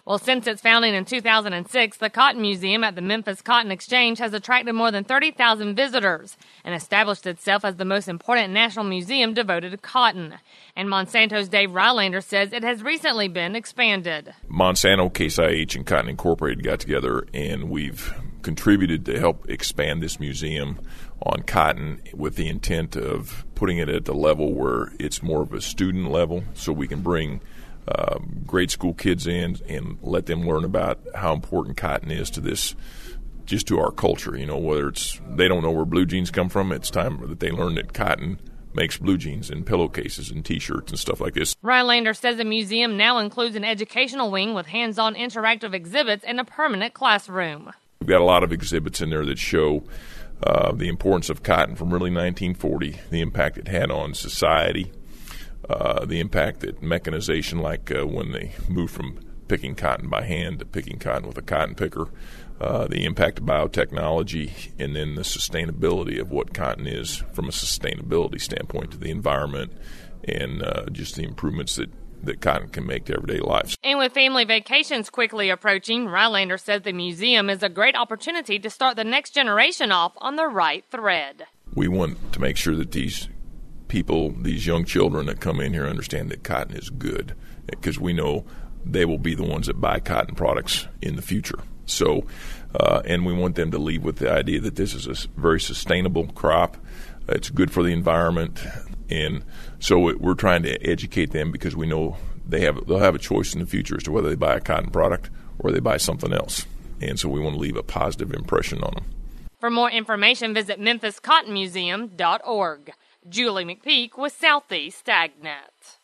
Well, since its founding in 2006, the Cotton Museum at the Memphis Cotton Exchange has attracted more than 30,000 visitors and established itself as the most important national museum devoted to cotton. And Monsanto's Dave Rylander says it has recently been expanded. Monsanto, Case IH, and Cotton Incorporated got together, and we've contributed to help expand this museum on cotton with the intent of putting it at the level where it's more of a student level, so we can bring grade school kids in and let them learn about how important cotton is to this, just to our culture. You know, whether it's they don't know where blue jeans come from, it's time that they learn that cotton makes blue jeans and pillowcases and T-shirts and stuff like this. Rylander says the museum now includes an educational wing with hands-on interactive exhibits and a permanent classroom. We've got a lot of exhibits in there that show the importance of cotton from really 1940, the impact it had on society, the impact that mechanization, like when they moved from picking cotton by hand to picking cotton with a cotton picker, the impact of biotechnology, and then the sustainability of what cotton is from a sustainability standpoint to the environment, and just the improvements that cotton can make to everyday life. And with family vacations quickly approaching, Rylander says the museum is a great opportunity to start the next generation off on the right thread. We want to make sure that these people, these young children that come in here, understand that cotton is good, because we know they will be the ones that buy cotton products in the future. So, and we want them to leave with the idea that this is a very sustainable crop. It's good for the environment. And so we're trying to educate them, because we know they'll have a choice in the future as to whether they buy a cotton product or they buy something else. And so we want to leave a positive impression on them. For more information, visit memphiscottonmuseum.org. Julie McPeak with Southeast AgNet.